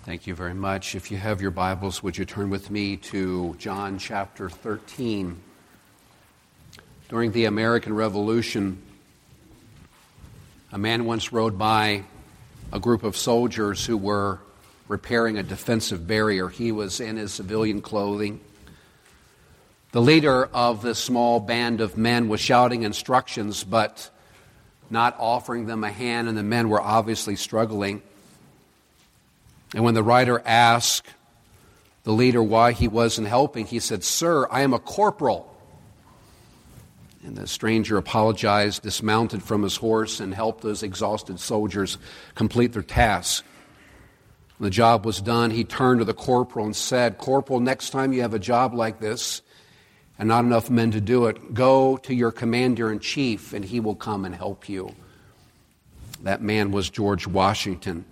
Thank you very much. If you have your Bibles, would you turn with me to John chapter 13? During the American Revolution, a man once rode by a group of soldiers who were repairing a defensive barrier. He was in his civilian clothing. The leader of this small band of men was shouting instructions, but not offering them a hand, and the men were obviously struggling. And when the rider asked the leader why he wasn't helping, he said, "Sir, I am a corporal." And the stranger apologized, dismounted from his horse, and helped those exhausted soldiers complete their task. When the job was done, he turned to the corporal and said, "Corporal, next time you have a job like this and not enough men to do it, go to your commander-in-chief and he will come and help you." That man was George Washington.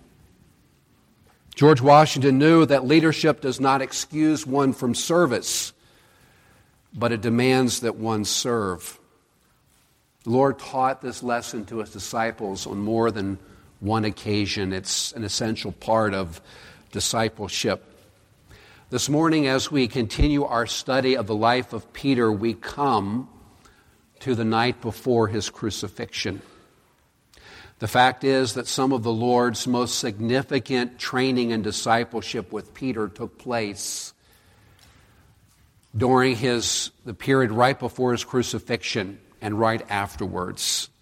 George Washington knew that leadership does not excuse one from service, but it demands that one serve. The Lord taught this lesson to his disciples on more than one occasion. It's an essential part of discipleship. This morning, as we continue our study of the life of Peter, we come to the night before his crucifixion. The fact is that some of the Lord's most significant training and discipleship with Peter took place during the period right before his crucifixion and right afterwards.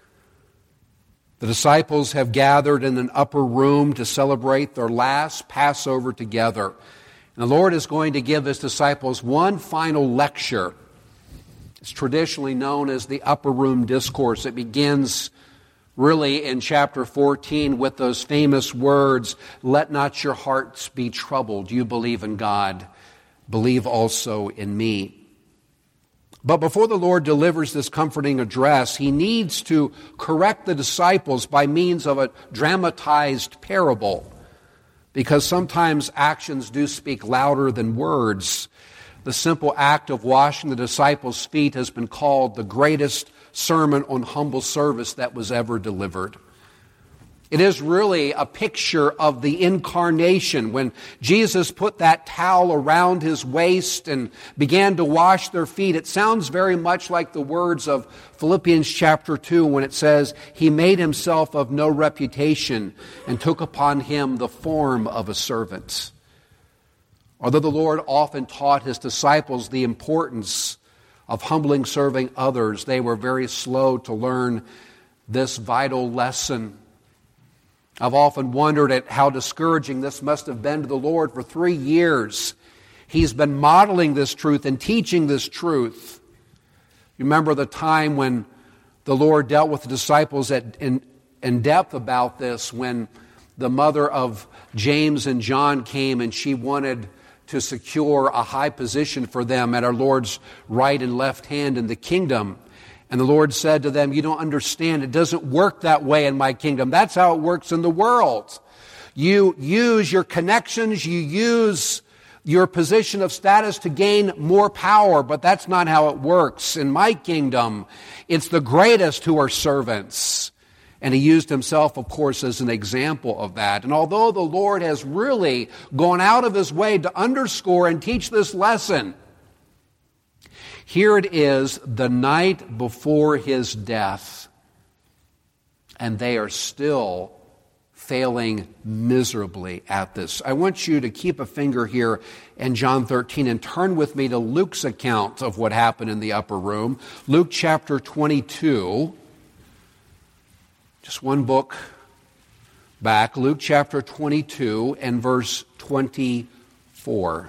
The disciples have gathered in an upper room to celebrate their last Passover together. And the Lord is going to give his disciples one final lecture. It's traditionally known as the upper room discourse. It begins really in chapter 14 with those famous words, "Let not your hearts be troubled. You believe in God. Believe also in me." But before the Lord delivers this comforting address, he needs to correct the disciples by means of a dramatized parable, because sometimes actions do speak louder than words. The simple act of washing the disciples' feet has been called the greatest sermon on humble service that was ever delivered. It is really a picture of the incarnation. When Jesus put that towel around his waist and began to wash their feet, it sounds very much like the words of Philippians chapter 2 when it says, "He made himself of no reputation and took upon him the form of a servant." Although the Lord often taught his disciples the importance of humbling serving others, they were very slow to learn this vital lesson. I've often wondered at how discouraging this must have been to the Lord. For 3 years, he's been modeling this truth and teaching this truth. You remember the time when the Lord dealt with the disciples in depth about this, when the mother of James and John came and she wanted to secure a high position for them at our Lord's right and left hand in the kingdom. And the Lord said to them, "You don't understand. It doesn't work that way in my kingdom. That's how it works in the world. You use your connections, you use your position of status to gain more power, but that's not how it works. In my kingdom, it's the greatest who are servants." And he used himself, of course, as an example of that. And although the Lord has really gone out of his way to underscore and teach this lesson, here it is the night before his death, and they are still failing miserably at this. I want you to keep a finger here in John 13 and turn with me to Luke's account of what happened in the upper room. Luke chapter 22. Just one book back, Luke chapter 22 and verse 24.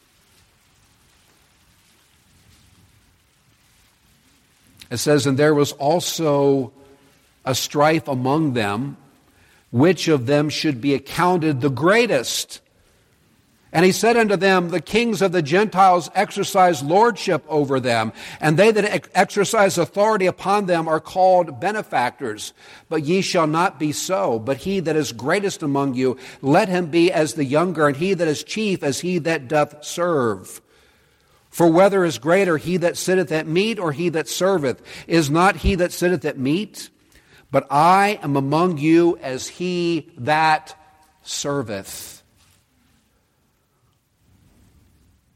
It says, "And there was also a strife among them, which of them should be accounted the greatest. And he said unto them, The kings of the Gentiles exercise lordship over them, and they that exercise authority upon them are called benefactors. But ye shall not be so. But he that is greatest among you, let him be as the younger, and he that is chief as he that doth serve. For whether is greater, he that sitteth at meat or he that serveth? Is not he that sitteth at meat? But I am among you as he that serveth.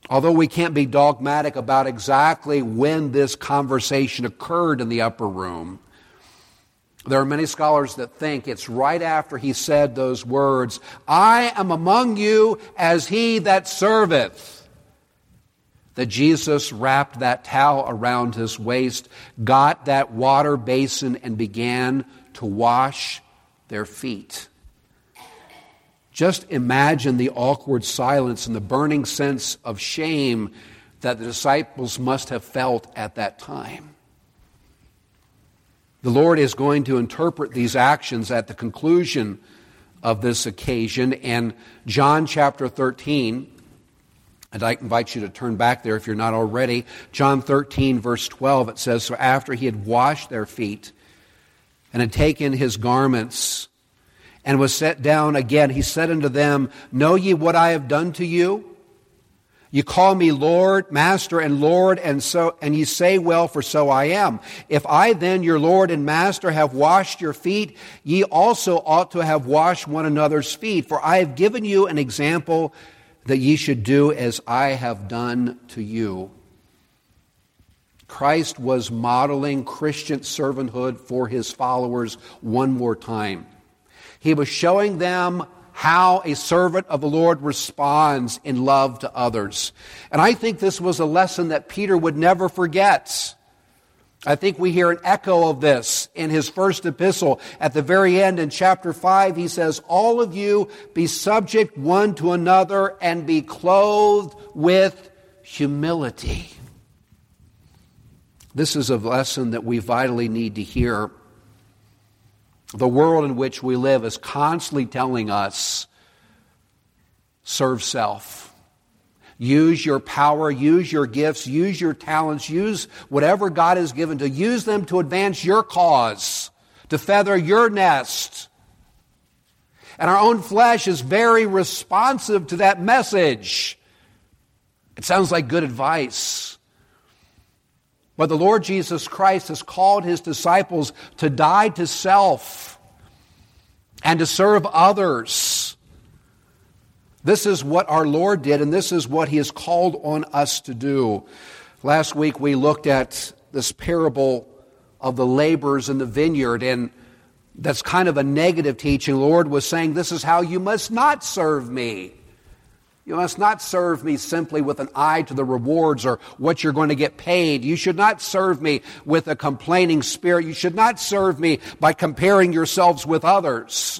Although we can't be dogmatic about exactly when this conversation occurred in the upper room, there are many scholars that think it's right after he said those words, "I am among you as he that serveth," that Jesus wrapped that towel around his waist, got that water basin, and began to wash their feet. Just imagine the awkward silence and the burning sense of shame that the disciples must have felt at that time. The Lord is going to interpret these actions at the conclusion of this occasion. And John chapter 13, and I invite you to turn back there if you're not already. John 13, verse 12, it says, "So after he had washed their feet and had taken his garments and was set down again, he said unto them, Know ye what I have done to you? You call me Lord, Master, and Lord, and ye say, Well, for so I am. If I then, your Lord and Master, have washed your feet, ye also ought to have washed one another's feet. For I have given you an example that ye should do as I have done to you." Christ was modeling Christian servanthood for his followers one more time. He was showing them how a servant of the Lord responds in love to others. And I think this was a lesson that Peter would never forget. I think we hear an echo of this in his first epistle. At the very end in chapter 5, he says, "All of you be subject one to another and be clothed with humility." This is a lesson that we vitally need to hear. The world in which we live is constantly telling us, serve self. Use your power, use your gifts, use your talents, use whatever God has given to use them to advance your cause, to feather your nest. And our own flesh is very responsive to that message. It sounds like good advice. But the Lord Jesus Christ has called his disciples to die to self and to serve others. This is what our Lord did, and this is what he has called on us to do. Last week we looked at this parable of the laborers in the vineyard, and that's kind of a negative teaching. The Lord was saying, this is how you must not serve me. You must not serve me simply with an eye to the rewards or what you're going to get paid. You should not serve me with a complaining spirit. You should not serve me by comparing yourselves with others.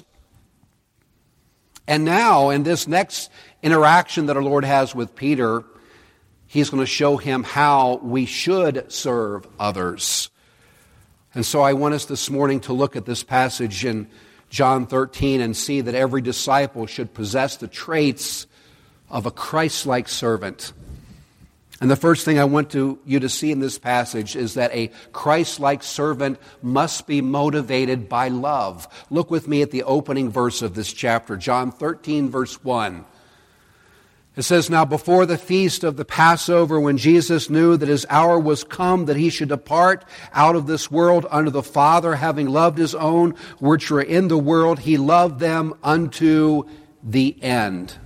And now, in this next interaction that our Lord has with Peter, he's going to show him how we should serve others. And so I want us this morning to look at this passage in John 13 and see that every disciple should possess the traits of a Christ-like servant. And the first thing I want you to see in this passage is that a Christ-like servant must be motivated by love. Look with me at the opening verse of this chapter, John 13, verse 1. It says, "Now before the feast of the Passover, when Jesus knew that his hour was come, that he should depart out of this world unto the Father, having loved his own which were in the world, he loved them unto the end."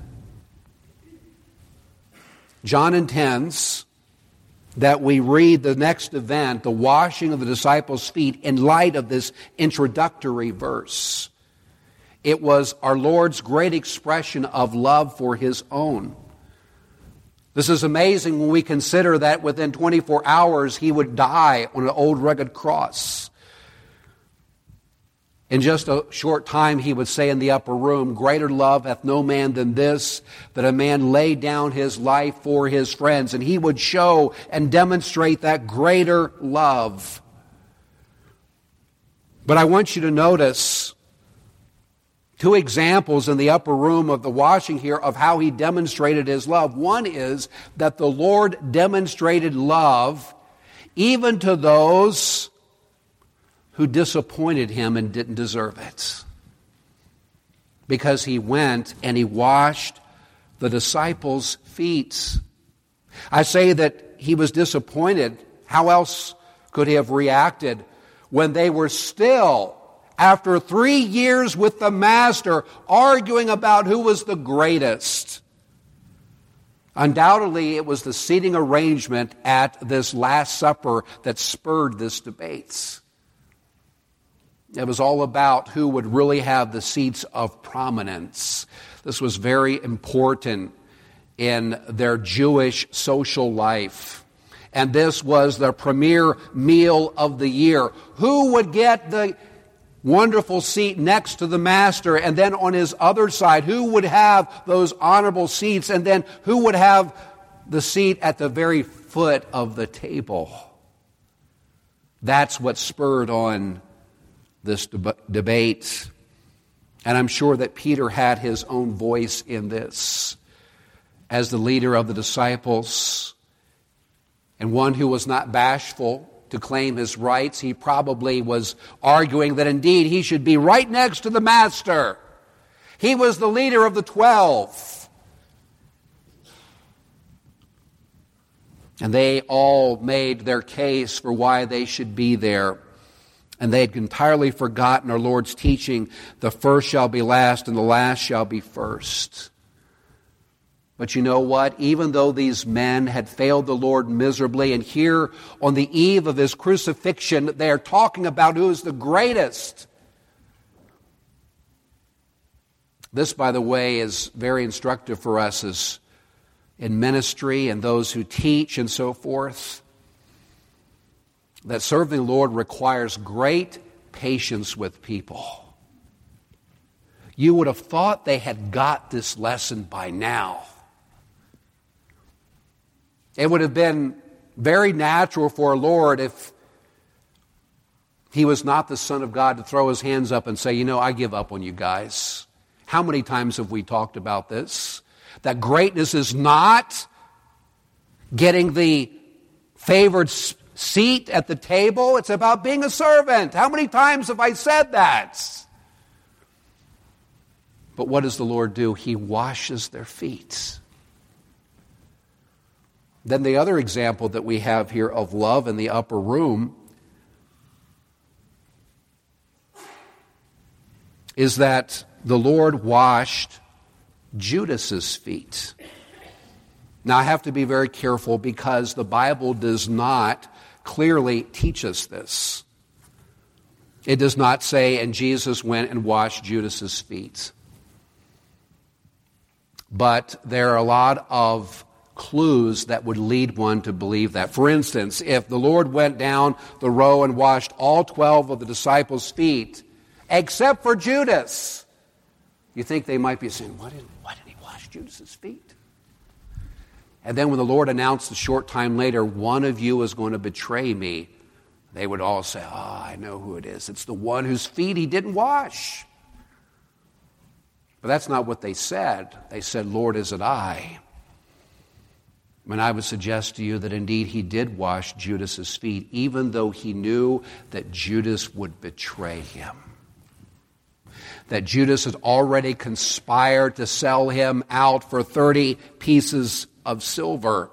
John intends that we read the next event, the washing of the disciples' feet, in light of this introductory verse. It was our Lord's great expression of love for his own. This is amazing when we consider that within 24 hours he would die on an old rugged cross. In just a short time, he would say in the upper room, "Greater love hath no man than this, that a man lay down his life for his friends." And he would show and demonstrate that greater love. But I want you to notice two examples in the upper room of the washing here of how he demonstrated his love. One is that the Lord demonstrated love even to those who disappointed him and didn't deserve it. Because he went and he washed the disciples' feet. I say that he was disappointed. How else could he have reacted when they were still, after 3 years with the Master, arguing about who was the greatest? Undoubtedly, it was the seating arrangement at this Last Supper that spurred this debate. It was all about who would really have the seats of prominence. This was very important in their Jewish social life. And this was the premier meal of the year. Who would get the wonderful seat next to the master, and then on his other side, who would have those honorable seats, and then who would have the seat at the very foot of the table? That's what spurred on this debate. And I'm sure that Peter had his own voice in this as the leader of the disciples, and one who was not bashful to claim his rights. He probably was arguing that indeed he should be right next to the master. He was the leader of the 12. And they all made their case for why they should be there. And they had entirely forgotten our Lord's teaching, the first shall be last and the last shall be first. But you know what? Even though these men had failed the Lord miserably, and here on the eve of his crucifixion, they are talking about who is the greatest. This, by the way, is very instructive for us as in ministry and those who teach and so forth. That serving the Lord requires great patience with people. You would have thought they had got this lesson by now. It would have been very natural for our Lord, if he was not the Son of God, to throw his hands up and say, you know, I give up on you guys. How many times have we talked about this? That greatness is not getting the favored seat at the table. It's about being a servant. How many times have I said that? But what does the Lord do? He washes their feet. Then the other example that we have here of love in the upper room is that the Lord washed Judas's feet. Now I have to be very careful because the Bible does not clearly teach us this. It does not say, and Jesus went and washed Judas's feet. But there are a lot of clues that would lead one to believe that. For instance, if the Lord went down the row and washed all 12 of the disciples' feet, except for Judas, you think they might be saying, why didn't he wash Judas's feet? And then when the Lord announced a short time later, one of you is going to betray me, they would all say, I know who it is. It's the one whose feet he didn't wash. But that's not what they said. They said, Lord, is it I? And I would suggest to you that indeed he did wash Judas's feet, even though he knew that Judas would betray him. That Judas had already conspired to sell him out for 30 pieces of silver.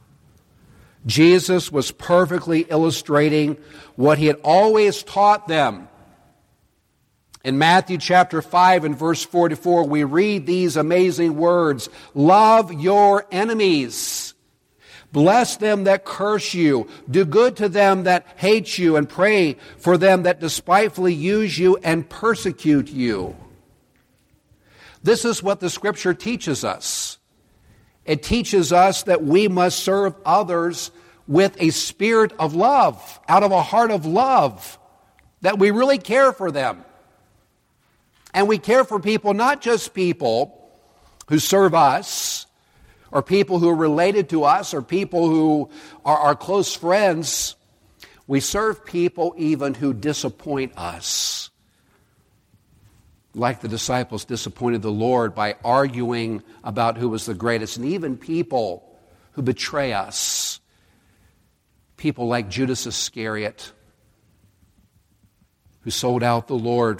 Jesus was perfectly illustrating what he had always taught them. In Matthew chapter 5 and verse 44, we read these amazing words, love your enemies. Bless them that curse you. Do good to them that hate you, and pray for them that despitefully use you and persecute you. This is what the Scripture teaches us. It teaches us that we must serve others with a spirit of love, out of a heart of love, that we really care for them. And we care for people, not just people who serve us, or people who are related to us, or people who are our close friends. We serve people even who disappoint us. Like the disciples disappointed the Lord by arguing about who was the greatest. And even people who betray us. People like Judas Iscariot, who sold out the Lord.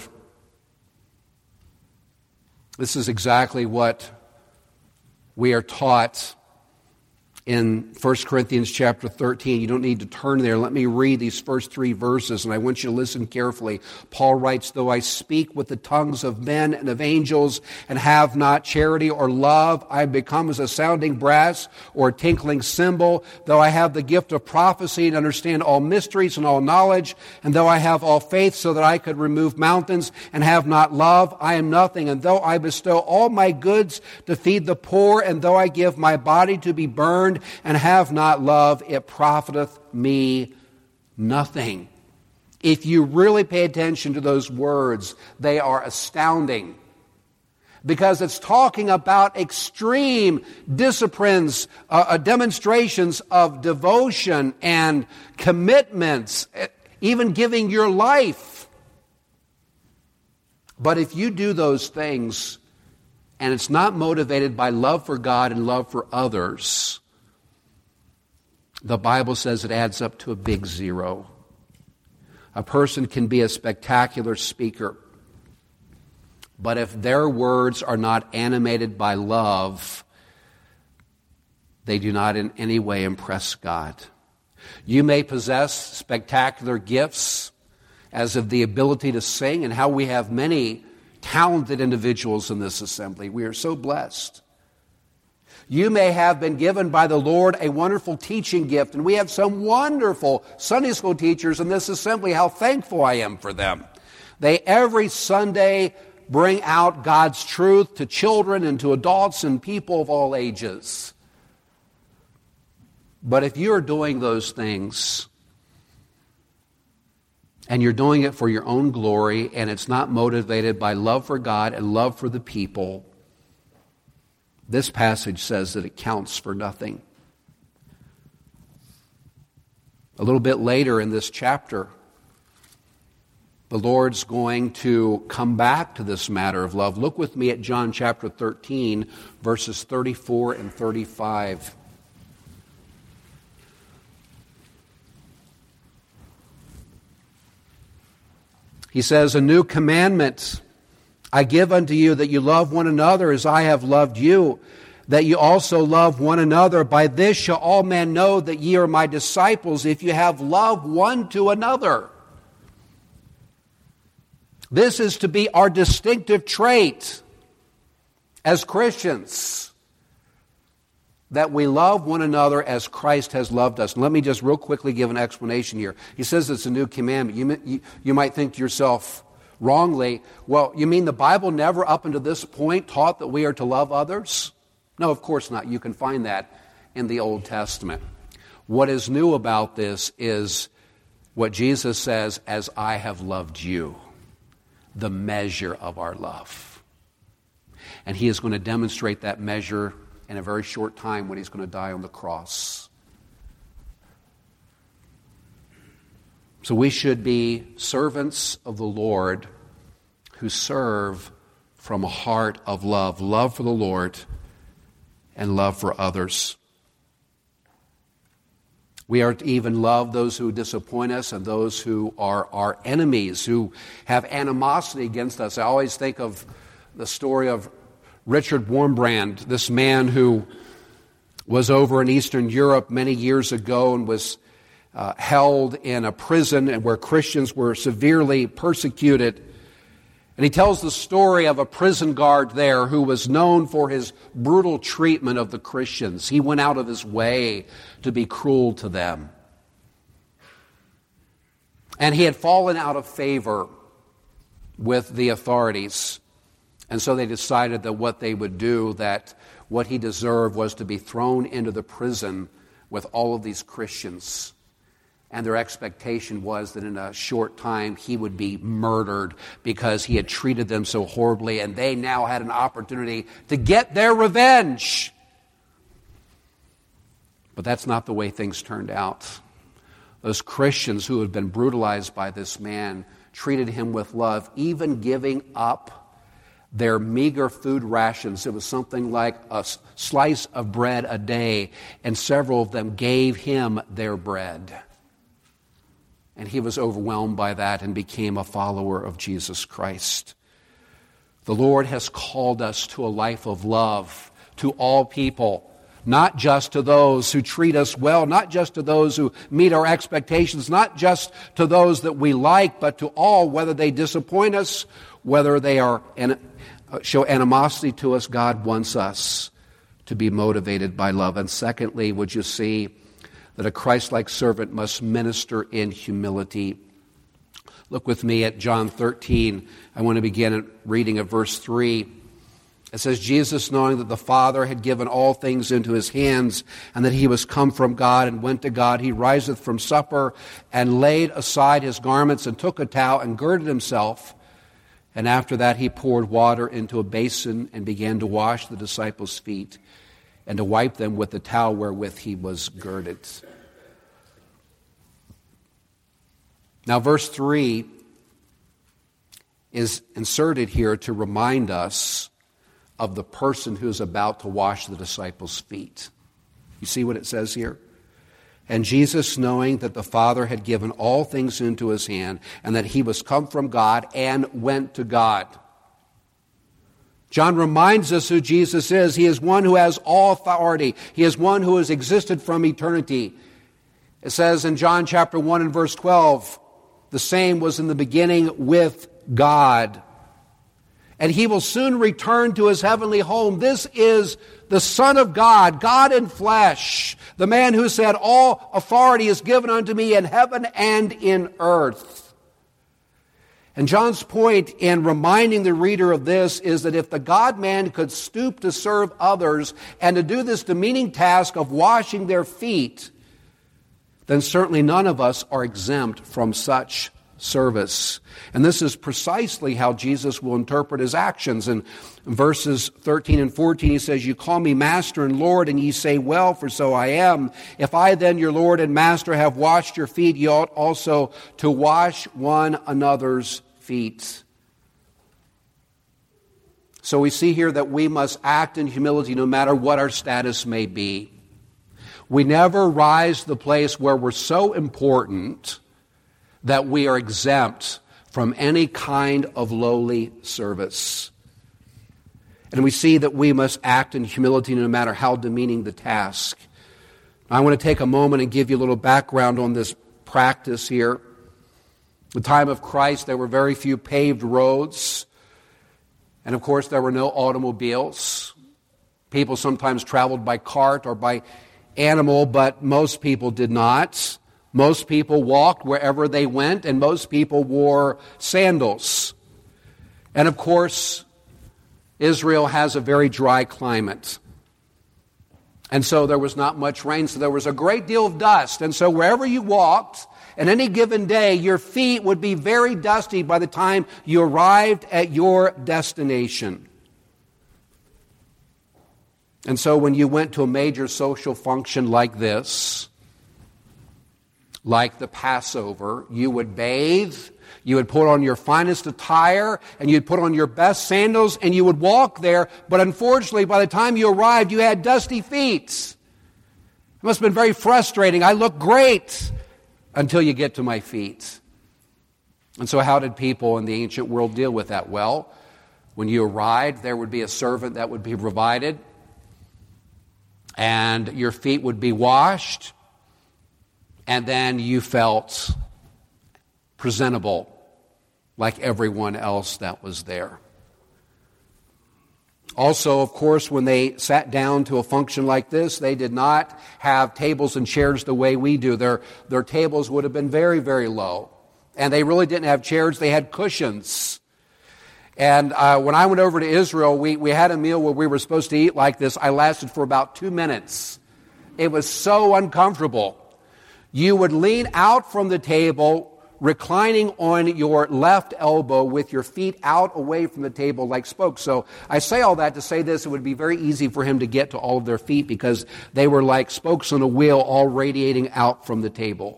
This is exactly what we are taught in 1 Corinthians chapter 13. You don't need to turn there. Let me read these first 3 verses, and I want you to listen carefully. Paul writes, "Though I speak with the tongues of men and of angels and have not charity or love, I become as a sounding brass or a tinkling cymbal. Though I have the gift of prophecy and understand all mysteries and all knowledge, and though I have all faith so that I could remove mountains and have not love, I am nothing. And though I bestow all my goods to feed the poor, and though I give my body to be burned and have not love, it profiteth me nothing." If you really pay attention to those words, they are astounding, because it's talking about extreme disciplines, demonstrations of devotion and commitments, even giving your life. But if you do those things and it's not motivated by love for God and love for others, the Bible says it adds up to a big zero. A person can be a spectacular speaker, but if their words are not animated by love, they do not in any way impress God. You may possess spectacular gifts, as of the ability to sing, and how we have many talented individuals in this assembly. We are so blessed. You may have been given by the Lord a wonderful teaching gift, and we have some wonderful Sunday school teachers in this assembly. How thankful I am for them. They every Sunday bring out God's truth to children and to adults and people of all ages. But if you are doing those things and you're doing it for your own glory, and it's not motivated by love for God and love for the people, this passage says that it counts for nothing. A little bit later in this chapter, the Lord's going to come back to this matter of love. Look with me at John chapter 13, verses 34 and 35. He says, "A new commandment I give unto you, that you love one another as I have loved you, that you also love one another. By this shall all men know that ye are my disciples, if you have love one to another." This is to be our distinctive trait as Christians, that we love one another as Christ has loved us. And let me just real quickly give an explanation here. He says it's a new commandment. You might think to yourself wrongly, well, you mean the Bible never up until this point taught that we are to love others? No, of course not. You can find that in the Old Testament. What is new about this is what Jesus says, "As I have loved you," the measure of our love. And he is going to demonstrate that measure in a very short time when he's going to die on the cross. So we should be servants of the Lord who serve from a heart of love. Love for the Lord and love for others. We are to even love those who disappoint us and those who are our enemies, who have animosity against us. I always think of the story of Richard Wurmbrand, this man who was over in Eastern Europe many years ago and was held in a prison and where Christians were severely persecuted. And he tells the story of a prison guard there who was known for his brutal treatment of the Christians. He went out of his way to be cruel to them. And he had fallen out of favor with the authorities. And so they decided that what they would do, that what he deserved was to be thrown into the prison with all of these Christians. And their expectation was that in a short time he would be murdered because he had treated them so horribly, and they now had an opportunity to get their revenge. But that's not the way things turned out. Those Christians who had been brutalized by this man treated him with love, even giving up their meager food rations. It was something like a slice of bread a day, and several of them gave him their bread. And he was overwhelmed by that and became a follower of Jesus Christ. The Lord has called us to a life of love to all people, not just to those who treat us well, not just to those who meet our expectations, not just to those that we like, but to all, whether they disappoint us, whether they show animosity to us. God wants us to be motivated by love. And secondly, would you see that a Christ-like servant must minister in humility? Look with me at John 13. I want to begin at reading at verse 3. It says, Jesus, knowing that the Father had given all things into his hands, and that he was come from God and went to God, he riseth from supper, and laid aside his garments, and took a towel, and girded himself. And after that he poured water into a basin, and began to wash the disciples' feet, and to wipe them with the towel wherewith he was girded. Now verse 3 is inserted here to remind us of the person who is about to wash the disciples' feet. You see what it says here? And Jesus, knowing that the Father had given all things into his hand, and that he was come from God and went to God. John reminds us who Jesus is. He is one who has all authority. He is one who has existed from eternity. It says in John chapter 1 and verse 12, the same was in the beginning with God. And he will soon return to his heavenly home. This is the Son of God, God in flesh, the man who said, all authority is given unto me in heaven and in earth. And John's point in reminding the reader of this is that if the God-man could stoop to serve others and to do this demeaning task of washing their feet, then certainly none of us are exempt from such service. And this is precisely how Jesus will interpret his actions. In verses 13 and 14, he says, you call me Master and Lord, and ye say, well, for so I am. If I then, your Lord and Master, have washed your feet, ye ought also to wash one another's feet. So we see here that we must act in humility no matter what our status may be. We never rise to the place where we're so important that we are exempt from any kind of lowly service. And we see that we must act in humility no matter how demeaning the task. I want to take a moment and give you a little background on this practice here. The time of Christ, there were very few paved roads. And of course, there were no automobiles. People sometimes traveled by cart or by animal, but most people did not. Most people walked wherever they went, and most people wore sandals. And of course, Israel has a very dry climate. And so there was not much rain, so there was a great deal of dust. And so wherever you walked, on any given day, your feet would be very dusty by the time you arrived at your destination. And so when you went to a major social function like this, like the Passover, you would bathe, you would put on your finest attire, and you'd put on your best sandals, and you would walk there. But unfortunately, by the time you arrived, you had dusty feet. It must have been very frustrating. I look great until you get to my feet. And so how did people in the ancient world deal with that? Well, when you arrived, there would be a servant that would be provided, and your feet would be washed, and then you felt presentable like everyone else that was there. Also, of course, when they sat down to a function like this, they did not have tables and chairs the way we do. Their tables would have been very, very low. And they really didn't have chairs, they had cushions. And when I went over to Israel, we had a meal where we were supposed to eat like this. I lasted for about 2 minutes. It was so uncomfortable. You would lean out from the table, reclining on your left elbow with your feet out away from the table like spokes. So I say all that to say this: it would be very easy for him to get to all of their feet because they were like spokes on a wheel, all radiating out from the table.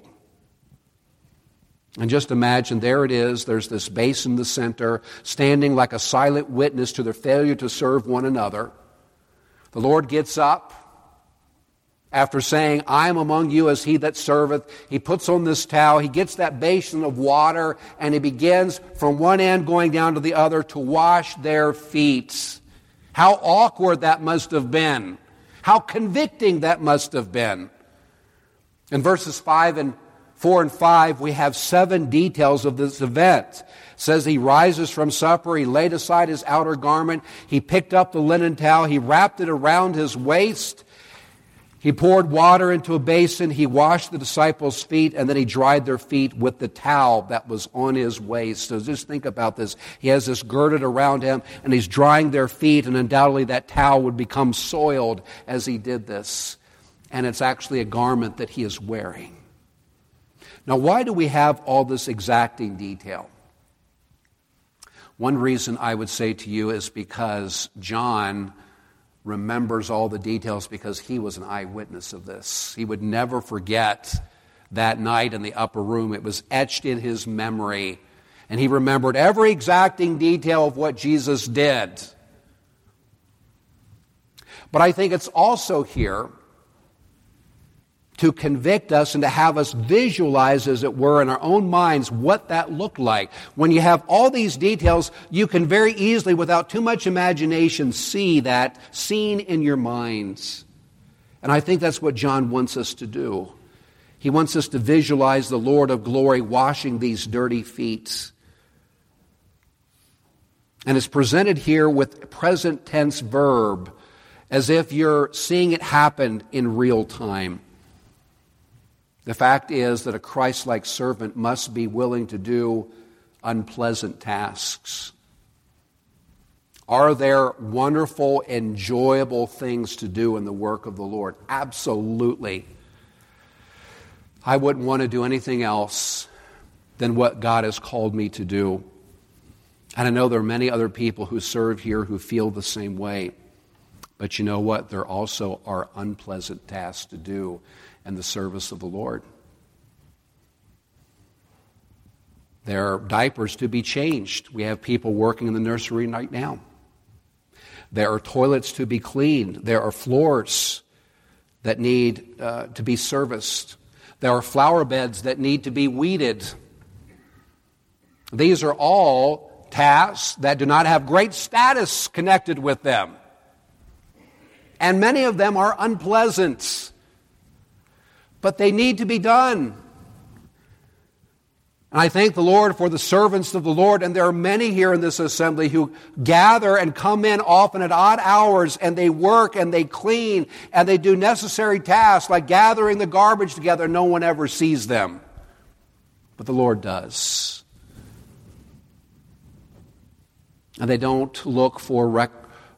And just imagine, there it is, there's this base in the center, standing like a silent witness to their failure to serve one another. The Lord gets up after saying, I am among you as he that serveth. He puts on this towel, he gets that basin of water, and he begins from one end going down to the other to wash their feet. How awkward that must have been. How convicting that must have been. In verses 4 and 5, we have 7 details of this event. It says he rises from supper, he laid aside his outer garment, he picked up the linen towel, he wrapped it around his waist, he poured water into a basin, he washed the disciples' feet, and then he dried their feet with the towel that was on his waist. So just think about this. He has this girded around him, and he's drying their feet, and undoubtedly that towel would become soiled as he did this. And it's actually a garment that he is wearing. Now, why do we have all this exacting detail? One reason I would say to you is because John remembers all the details because he was an eyewitness of this. He would never forget that night in the upper room. It was etched in his memory, and he remembered every exacting detail of what Jesus did. But I think it's also here to convict us and to have us visualize, as it were, in our own minds what that looked like. When you have all these details, you can very easily, without too much imagination, see that scene in your minds. And I think that's what John wants us to do. He wants us to visualize the Lord of glory washing these dirty feet. And it's presented here with present tense verb, as if you're seeing it happen in real time. The fact is that a Christ-like servant must be willing to do unpleasant tasks. Are there wonderful, enjoyable things to do in the work of the Lord? Absolutely. I wouldn't want to do anything else than what God has called me to do. And I know there are many other people who serve here who feel the same way. But you know what? There also are unpleasant tasks to do in the service of the Lord. There are diapers to be changed. We have people working in the nursery right now. There are toilets to be cleaned. There are floors that need to be serviced. There are flower beds that need to be weeded. These are all tasks that do not have great status connected with them. And many of them are unpleasant. But they need to be done. And I thank the Lord for the servants of the Lord, and there are many here in this assembly who gather and come in often at odd hours, and they work and they clean and they do necessary tasks like gathering the garbage together. No one ever sees them, but the Lord does. And they don't look for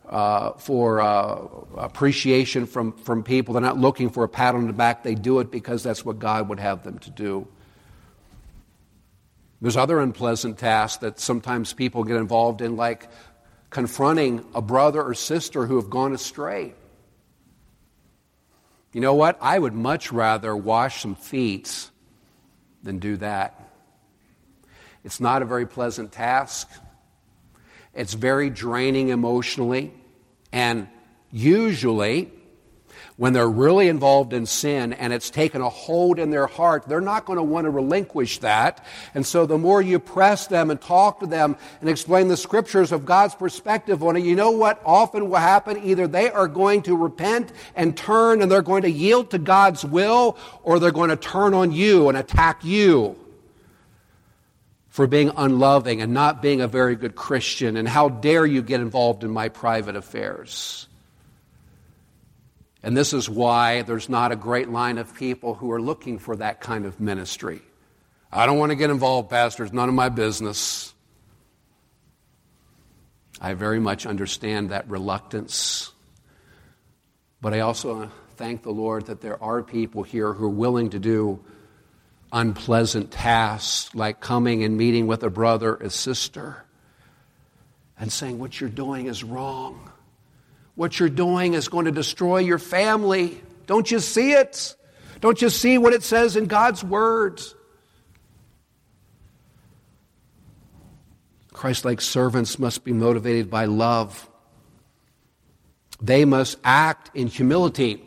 appreciation from people. They're not looking for a pat on the back. They do it because that's what God would have them to do. There's other unpleasant tasks that sometimes people get involved in, like confronting a brother or sister who have gone astray. You know what? I would much rather wash some feet than do that. It's not a very pleasant task. It's very draining emotionally. And usually, when they're really involved in sin and it's taken a hold in their heart, they're not going to want to relinquish that. And so the more you press them and talk to them and explain the scriptures of God's perspective on it, you know what often will happen? Either they are going to repent and turn and they're going to yield to God's will, or they're going to turn on you and attack you for being unloving and not being a very good Christian, and how dare you get involved in my private affairs. And this is why there's not a great line of people who are looking for that kind of ministry. I don't want to get involved, Pastor. It's none of my business. I very much understand that reluctance. But I also thank the Lord that there are people here who are willing to do unpleasant tasks, like coming and meeting with a brother or sister and saying, what you're doing is wrong. What you're doing is going to destroy your family. Don't you see it? Don't you see what it says in God's Word? Christ-like servants must be motivated by love. They must act in humility.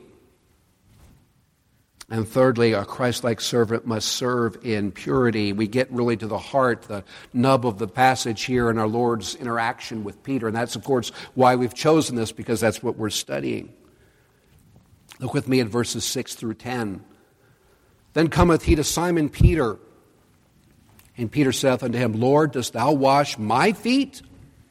And thirdly, a Christ-like servant must serve in purity. We get really to the heart, the nub of the passage here in our Lord's interaction with Peter. And that's, of course, why we've chosen this, because that's what we're studying. Look with me at verses 6 through 10. Then cometh he to Simon Peter, and Peter saith unto him, Lord, dost thou wash my feet?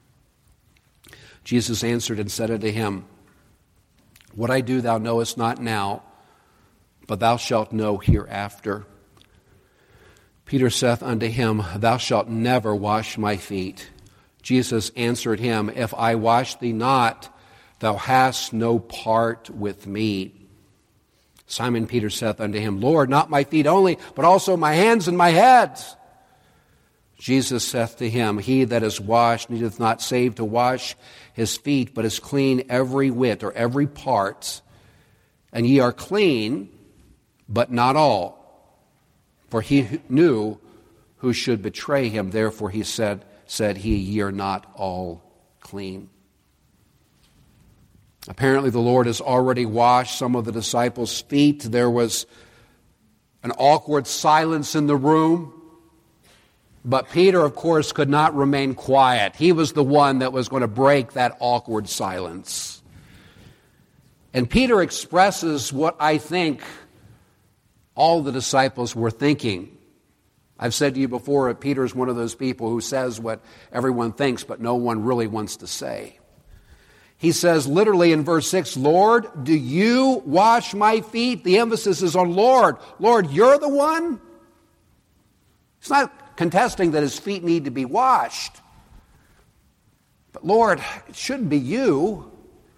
Jesus answered and said unto him, What I do thou knowest not now, but thou shalt know hereafter. Peter saith unto him, Thou shalt never wash my feet. Jesus answered him, If I wash thee not, thou hast no part with me. Simon Peter saith unto him, Lord, not my feet only, but also my hands and my head. Jesus saith to him, He that is washed needeth not save to wash his feet, but is clean every whit, or every part. And ye are clean, but not all. For he knew who should betray him. Therefore he said he, Ye are not all clean. Apparently the Lord has already washed some of the disciples' feet. There was an awkward silence in the room. But Peter, of course, could not remain quiet. He was the one that was going to break that awkward silence. And Peter expresses what I think all the disciples were thinking. I've said to you before, Peter is one of those people who says what everyone thinks, but no one really wants to say. He says literally in verse 6, Lord, do you wash my feet? The emphasis is on Lord. Lord, you're the one? It's not contesting that his feet need to be washed. But Lord, it shouldn't be you.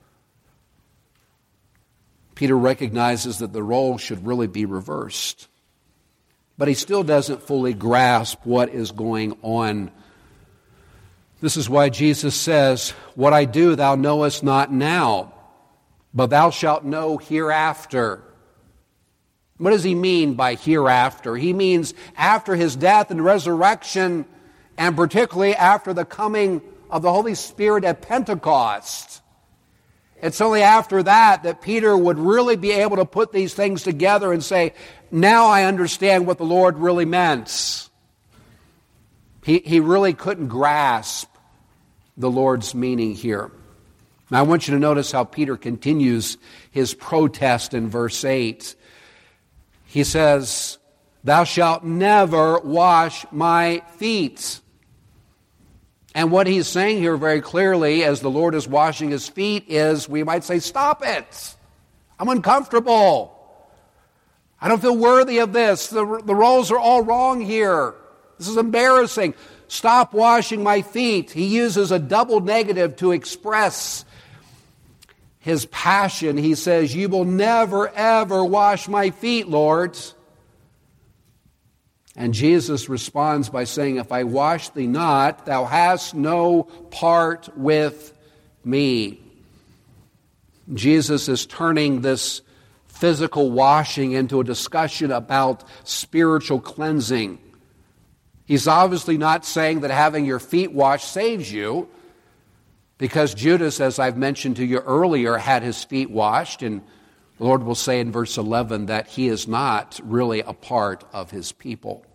Peter recognizes that the role should really be reversed. But he still doesn't fully grasp what is going on. This is why Jesus says, What I do thou knowest not now, but thou shalt know hereafter. What does he mean by hereafter? He means after his death and resurrection, and particularly after the coming of the Holy Spirit at Pentecost. It's only after that Peter would really be able to put these things together and say, now I understand what the Lord really meant. He really couldn't grasp the Lord's meaning here. Now I want you to notice how Peter continues his protest in verse 8. He says, Thou shalt never wash my feet. And what he's saying here very clearly, as the Lord is washing his feet, is, we might say, stop it. I'm uncomfortable. I don't feel worthy of this. The roles are all wrong here. This is embarrassing. Stop washing my feet. He uses a double negative to express his passion. He says, You will never, ever wash my feet, Lord. And Jesus responds by saying, If I wash thee not, thou hast no part with me. Jesus is turning this physical washing into a discussion about spiritual cleansing. He's obviously not saying that having your feet washed saves you, because Judas, as I've mentioned to you earlier, had his feet washed, and the Lord will say in verse 11 that he is not really a part of his people.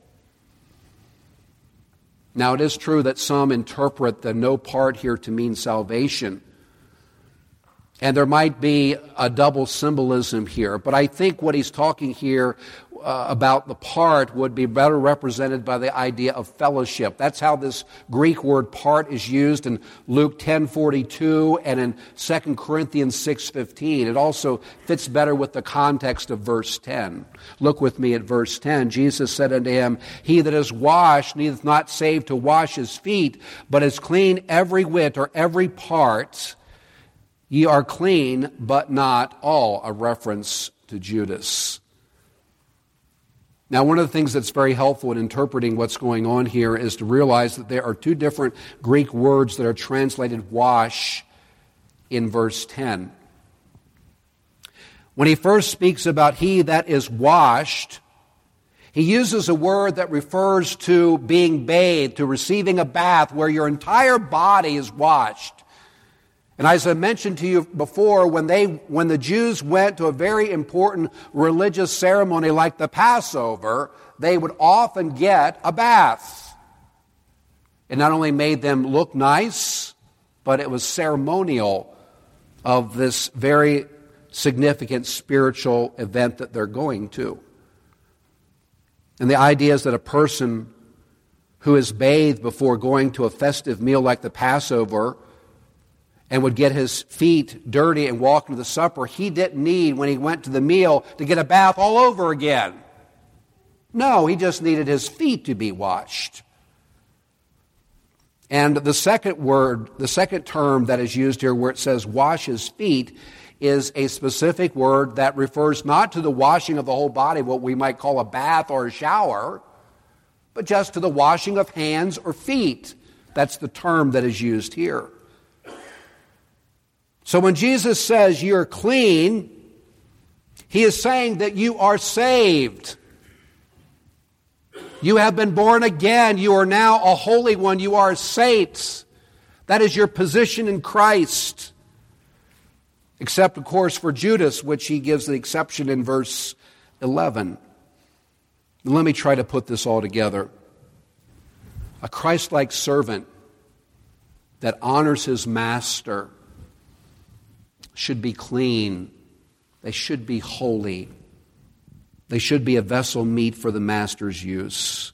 Now, it is true that some interpret the no part here to mean salvation. And there might be a double symbolism here. But I think what he's talking here about the part would be better represented by the idea of fellowship. That's how this Greek word part is used in Luke 10:42 and in 2 Corinthians 6:15. It also fits better with the context of verse 10. Look with me at verse 10. Jesus said unto him, He that is washed needeth not save to wash his feet, but is clean every whit, or every part. Ye are clean, but not all. A reference to Judas. Now, one of the things that's very helpful in interpreting what's going on here is to realize that there are two different Greek words that are translated wash in verse 10. When he first speaks about he that is washed, he uses a word that refers to being bathed, to receiving a bath where your entire body is washed. And as I mentioned to you before, when the Jews went to a very important religious ceremony like the Passover, they would often get a bath. It not only made them look nice, but it was ceremonial of this very significant spiritual event that they're going to. And the idea is that a person who is bathed before going to a festive meal like the Passover and would get his feet dirty and walk into the supper, he didn't need, when he went to the meal, to get a bath all over again. No, he just needed his feet to be washed. And the second term that is used here where it says wash his feet is a specific word that refers not to the washing of the whole body, what we might call a bath or a shower, but just to the washing of hands or feet. That's the term that is used here. So when Jesus says you're clean, he is saying that you are saved. You have been born again. You are now a holy one. You are saints. That is your position in Christ. Except, of course, for Judas, which he gives the exception in verse 11. And let me try to put this all together. A Christ-like servant that honors his master should be clean. They should be holy. They should be a vessel meet for the master's use.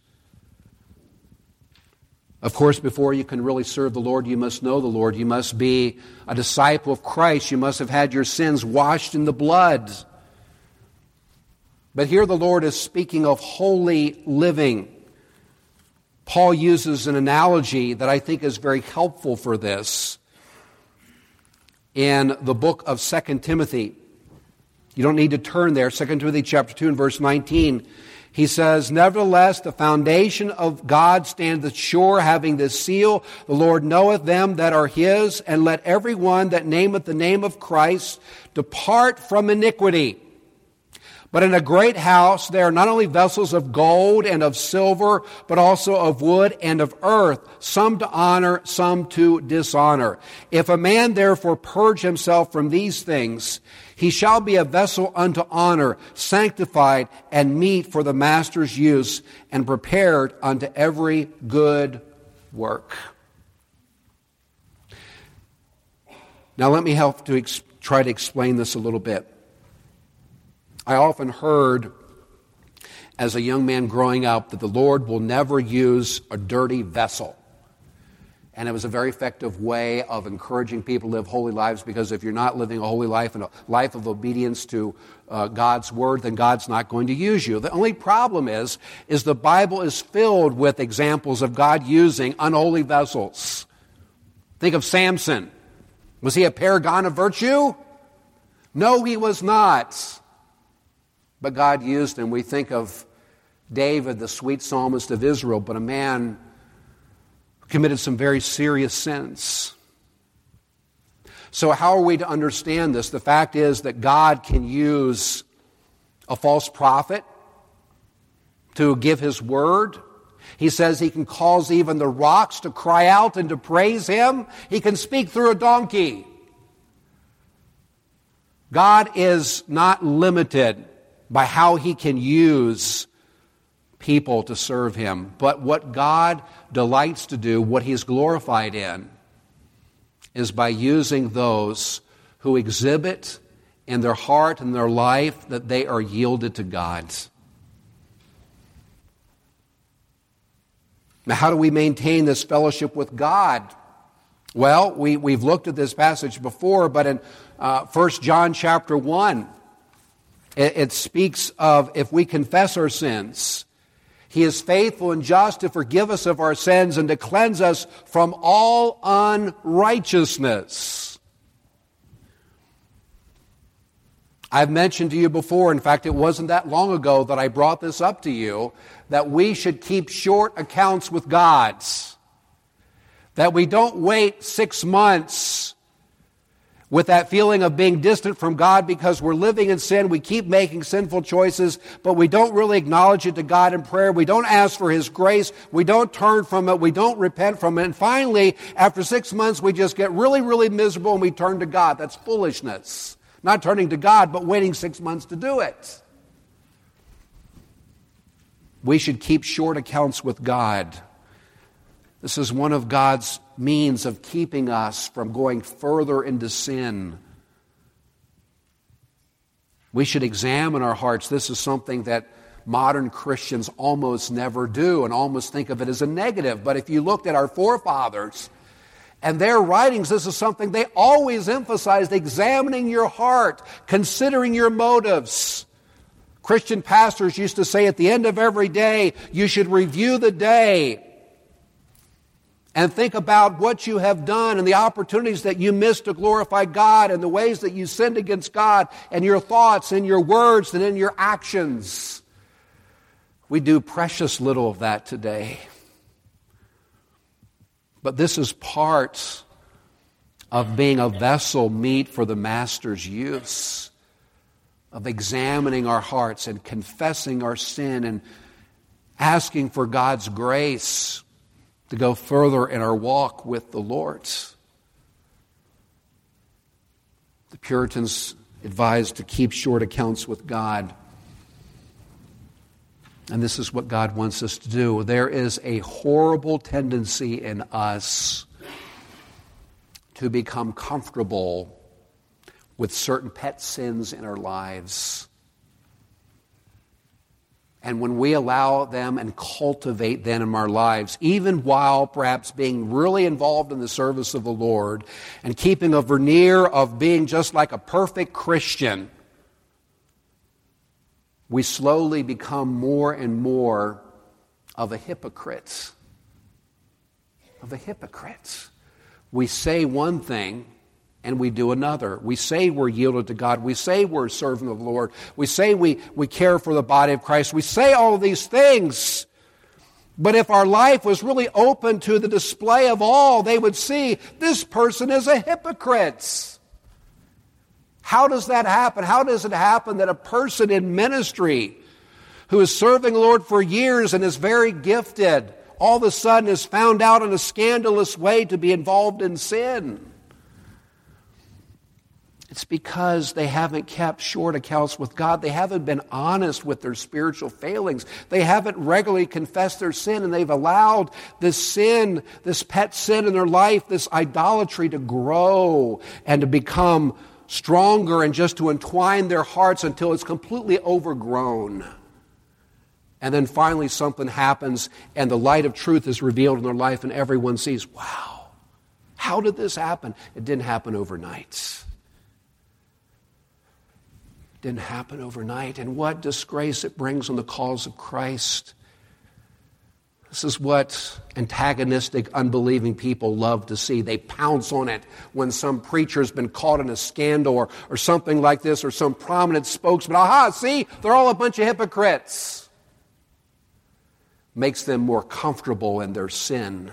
Of course, before you can really serve the Lord, you must know the Lord. You must be a disciple of Christ. You must have had your sins washed in the blood. But here the Lord is speaking of holy living. Paul uses an analogy that I think is very helpful for this in the book of 2 Timothy. You don't need to turn there. 2 Timothy chapter 2 and verse 19. He says, nevertheless, the foundation of God standeth sure, having this seal, the Lord knoweth them that are his, and let every one that nameth the name of Christ depart from iniquity. But in a great house there are not only vessels of gold and of silver, but also of wood and of earth, some to honor, some to dishonor. If a man therefore purge himself from these things, he shall be a vessel unto honor, sanctified and meet for the master's use, and prepared unto every good work. Now let me help to try to explain this a little bit. I often heard as a young man growing up that the Lord will never use a dirty vessel. And it was a very effective way of encouraging people to live holy lives, because if you're not living a holy life and a life of obedience to God's word, then God's not going to use you. The only problem is the Bible is filled with examples of God using unholy vessels. Think of Samson. Was he a paragon of virtue? No, he was not. But God used him. We think of David, the sweet psalmist of Israel, but a man who committed some very serious sins. So how are we to understand this? The fact is that God can use a false prophet to give his word. He says he can cause even the rocks to cry out and to praise him. He can speak through a donkey. God is not limited by how he can use people to serve him. But what God delights to do, what he's glorified in, is by using those who exhibit in their heart and their life that they are yielded to God. Now, how do we maintain this fellowship with God? Well, we've looked at this passage before, but in 1 John chapter 1, it speaks of if we confess our sins, he is faithful and just to forgive us of our sins and to cleanse us from all unrighteousness. I've mentioned to you before, in fact, it wasn't that long ago that I brought this up to you, that we should keep short accounts with God. That we don't wait 6 months with that feeling of being distant from God because we're living in sin. We keep making sinful choices, but we don't really acknowledge it to God in prayer. We don't ask for his grace. We don't turn from it. We don't repent from it. And finally, after 6 months, we just get really, really miserable and we turn to God. That's foolishness. Not turning to God, but waiting 6 months to do it. We should keep short accounts with God. This is one of God's means of keeping us from going further into sin. We should examine our hearts. This is something that modern Christians almost never do and almost think of it as a negative. But if you looked at our forefathers and their writings, this is something they always emphasized: examining your heart, considering your motives. Christian pastors used to say at the end of every day, you should review the day and think about what you have done and the opportunities that you missed to glorify God and the ways that you sinned against God and your thoughts and your words and in your actions. We do precious little of that today. But this is part of being a vessel meet for the Master's use, of examining our hearts and confessing our sin and asking for God's grace to go further in our walk with the Lord. The Puritans advised to keep short accounts with God. And this is what God wants us to do. There is a horrible tendency in us to become comfortable with certain pet sins in our lives. And when we allow them and cultivate them in our lives, even while perhaps being really involved in the service of the Lord and keeping a veneer of being just like a perfect Christian, we slowly become more and more of a hypocrite. We say one thing and we do another. We say we're yielded to God. We say we're a servant of the Lord. We say we care for the body of Christ. We say all of these things. But if our life was really open to the display of all, they would see this person is a hypocrite. How does that happen? How does it happen that a person in ministry who is serving the Lord for years and is very gifted all of a sudden is found out in a scandalous way to be involved in sin? It's because they haven't kept short accounts with God. They haven't been honest with their spiritual failings. They haven't regularly confessed their sin, and they've allowed this sin, this pet sin in their life, this idolatry to grow and to become stronger and just to entwine their hearts until it's completely overgrown. And then finally something happens and the light of truth is revealed in their life and everyone sees, wow, how did this happen? It didn't happen overnight. Didn't happen overnight. And what disgrace it brings on the cause of Christ. This is what antagonistic, unbelieving people love to see. They pounce on it when some preacher's been caught in a scandal or something like this, or some prominent spokesman. Aha, see, they're all a bunch of hypocrites. Makes them more comfortable in their sin.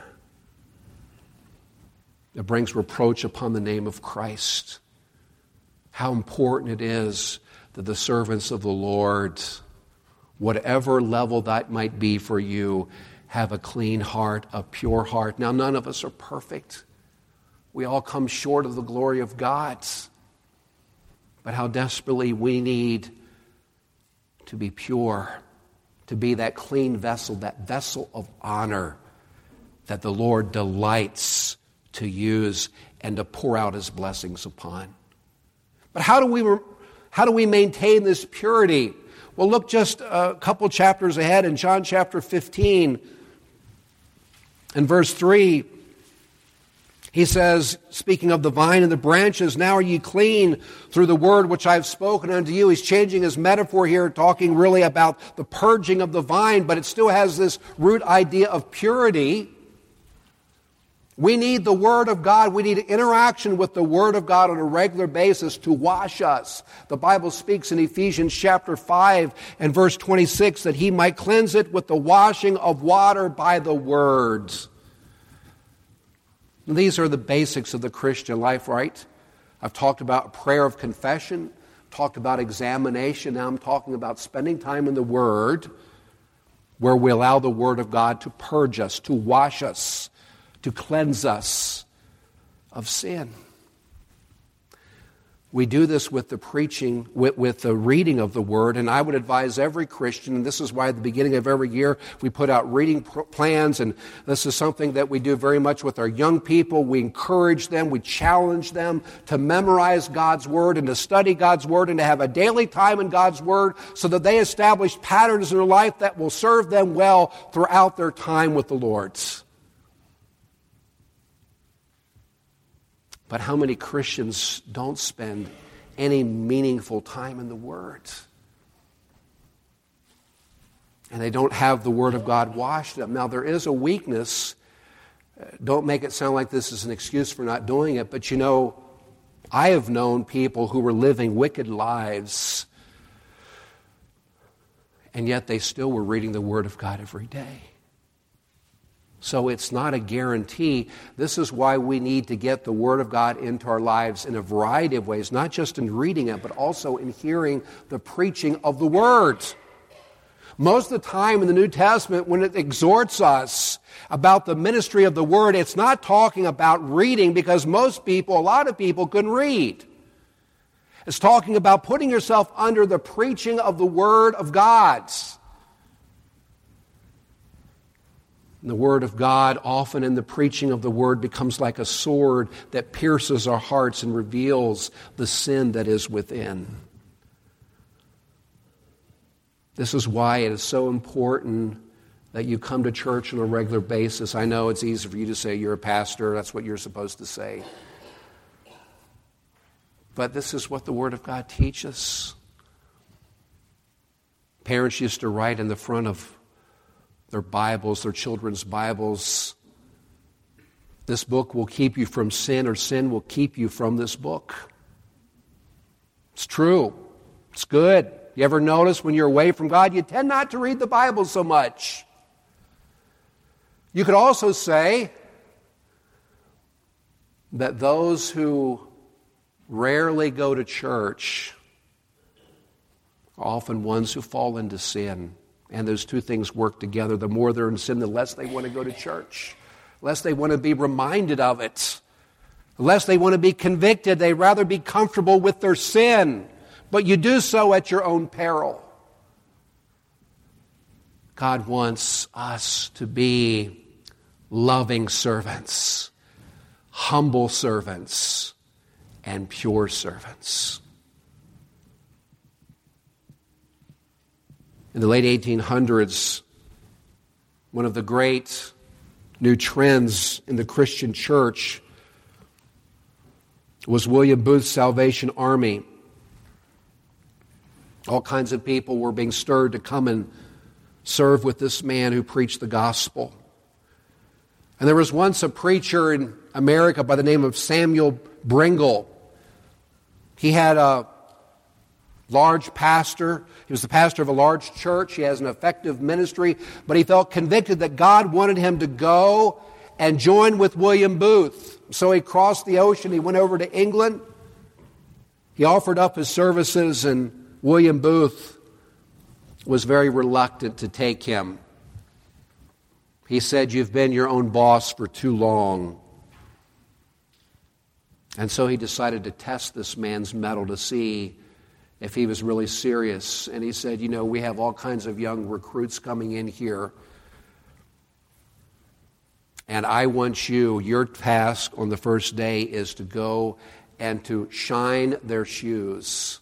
It brings reproach upon the name of Christ. How important it is that the servants of the Lord, whatever level that might be for you, have a clean heart, a pure heart. Now, none of us are perfect. We all come short of the glory of God. But how desperately we need to be pure, to be that clean vessel, that vessel of honor that the Lord delights to use and to pour out His blessings upon. But how do we maintain this purity? Well, look just a couple chapters ahead in John chapter 15 and verse 3. He says, speaking of the vine and the branches, now are ye clean through the word which I have spoken unto you. He's changing his metaphor here, talking really about the purging of the vine, but it still has this root idea of purity. We need the Word of God. We need interaction with the Word of God on a regular basis to wash us. The Bible speaks in Ephesians chapter 5 and verse 26 that He might cleanse it with the washing of water by the Word. And these are the basics of the Christian life, right? I've talked about prayer of confession, talked about examination. Now I'm talking about spending time in the Word, where we allow the Word of God to purge us, to wash us, to cleanse us of sin. We do this with the preaching, with the reading of the Word, and I would advise every Christian, and this is why at the beginning of every year we put out reading plans, and this is something that we do very much with our young people. We encourage them, we challenge them to memorize God's Word and to study God's Word and to have a daily time in God's Word so that they establish patterns in their life that will serve them well throughout their time with the Lord. But how many Christians don't spend any meaningful time in the Word? And they don't have the Word of God washed up. Now, there is a weakness. Don't make it sound like this is an excuse for not doing it. But I have known people who were living wicked lives, and yet they still were reading the Word of God every day. So it's not a guarantee. This is why we need to get the Word of God into our lives in a variety of ways, not just in reading it, but also in hearing the preaching of the Word. Most of the time in the New Testament, when it exhorts us about the ministry of the Word, it's not talking about reading because a lot of people couldn't read. It's talking about putting yourself under the preaching of the Word of God. The Word of God, often in the preaching of the Word, becomes like a sword that pierces our hearts and reveals the sin that is within. This is why it is so important that you come to church on a regular basis. I know it's easy for you to say you're a pastor, that's what you're supposed to say. But this is what the Word of God teaches. Parents used to write in the front of their Bibles, their children's Bibles, this book will keep you from sin, or sin will keep you from this book. It's true. It's good. You ever notice when you're away from God, you tend not to read the Bible so much. You could also say that those who rarely go to church are often ones who fall into sin. And those two things work together. The more they're in sin, the less they want to go to church. The less they want to be reminded of it. The less they want to be convicted. They'd rather be comfortable with their sin. But you do so at your own peril. God wants us to be loving servants, humble servants, and pure servants. In the late 1800s, one of the great new trends in the Christian church was William Booth's Salvation Army. All kinds of people were being stirred to come and serve with this man who preached the gospel. And there was once a preacher in America by the name of Samuel Bringle. He had a large pastor. He was the pastor of a large church. He has an effective ministry, but he felt convicted that God wanted him to go and join with William Booth. So he crossed the ocean. He went over to England. He offered up his services, and William Booth was very reluctant to take him. He said, "You've been your own boss for too long." And so he decided to test this man's mettle to see if he was really serious. And he said, we have all kinds of young recruits coming in here. And I want your task on the first day is to go and to shine their shoes.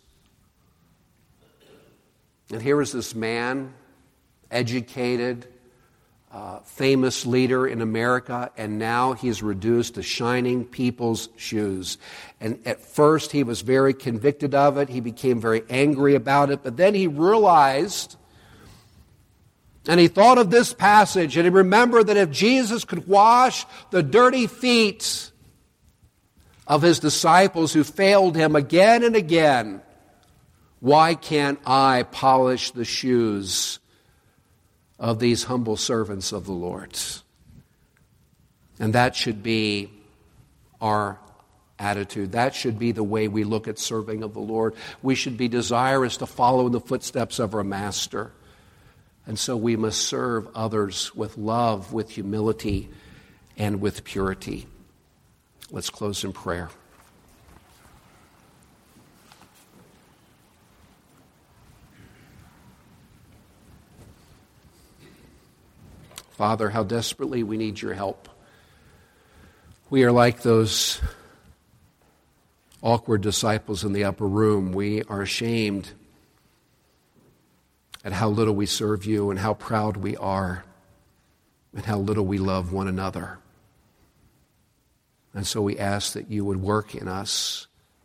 And here is this man, educated, famous leader in America, and now he's reduced to shining people's shoes. And at first he was very convicted of it. He became very angry about it. But then he realized, and he thought of this passage, and he remembered that if Jesus could wash the dirty feet of his disciples who failed him again and again, why can't I polish the shoes of these humble servants of the Lord? And that should be our attitude. That should be the way we look at serving of the Lord. We should be desirous to follow in the footsteps of our Master. And so we must serve others with love, with humility, and with purity. Let's close in prayer. Father, how desperately we need your help. We are like those awkward disciples in the upper room. We are ashamed at how little we serve you and how proud we are and how little we love one another. And so we ask that you would work in us,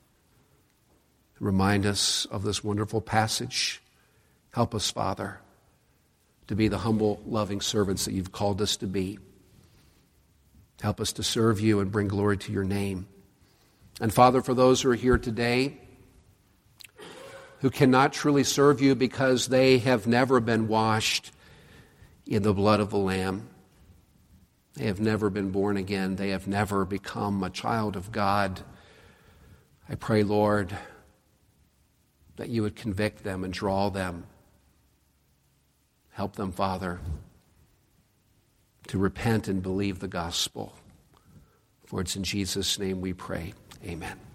remind us of this wonderful passage. Help us, Father, to be the humble, loving servants that you've called us to be. Help us to serve you and bring glory to your name. And Father, for those who are here today who cannot truly serve you because they have never been washed in the blood of the Lamb, they have never been born again, they have never become a child of God, I pray, Lord, that you would convict them and draw them. Help them, Father, to repent and believe the gospel. For it's in Jesus' name we pray. Amen.